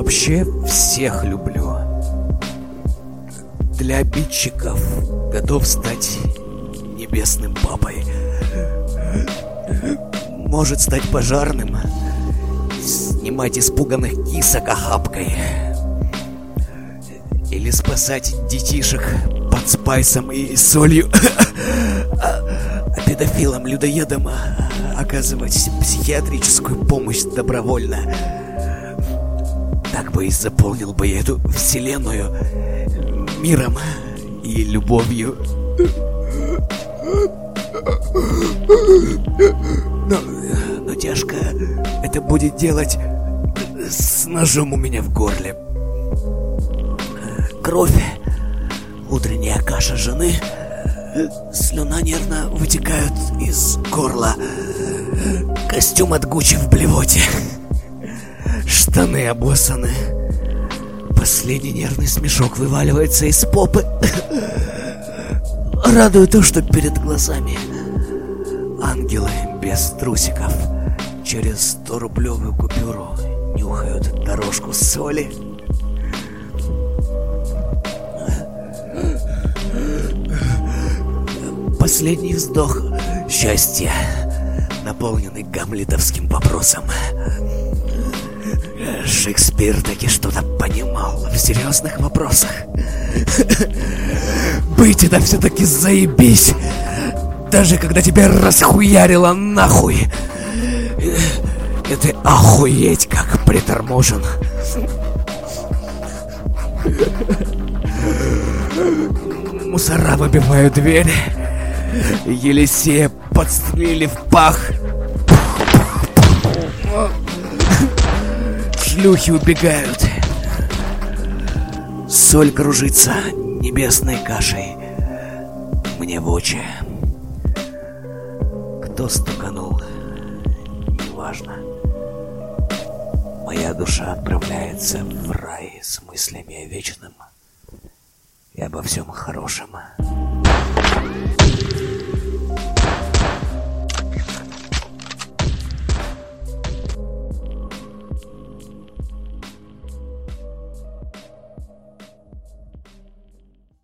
вообще всех люблю. Для обидчиков готов стать небесным папой. Может стать пожарным, снимать испуганных кисок охапкой. Или спасать детишек под спайсом и солью. А педофилам-людоедам оказывать психиатрическую помощь добровольно. Так бы и заполнил бы я эту вселенную миром и любовью. Но тяжко это будет делать с ножом у меня в горле. Кровь, утренняя каша жены, слюна нервно вытекают из горла, костюм от Гуччи в блевоте, штаны обоссаны, последний нервный смешок вываливается из попы. Радует то, что перед глазами ангелы без трусиков через 100-рублевую купюру нюхают дорожку соли. Последний вздох счастья, наполненный гамлетовским вопросом. Шекспир таки что-то понимал в серьезных вопросах. Быть это все-таки заебись, даже когда тебя расхуярило нахуй. И ты охуеть как приторможен. Мусора выбивают двери. Елисея подстрелили в пах. Шлюхи убегают. Соль кружится небесной кашей мне в очи. Кто стуканул, неважно. Моя душа отправляется в рай с мыслями о вечном и обо всем хорошем.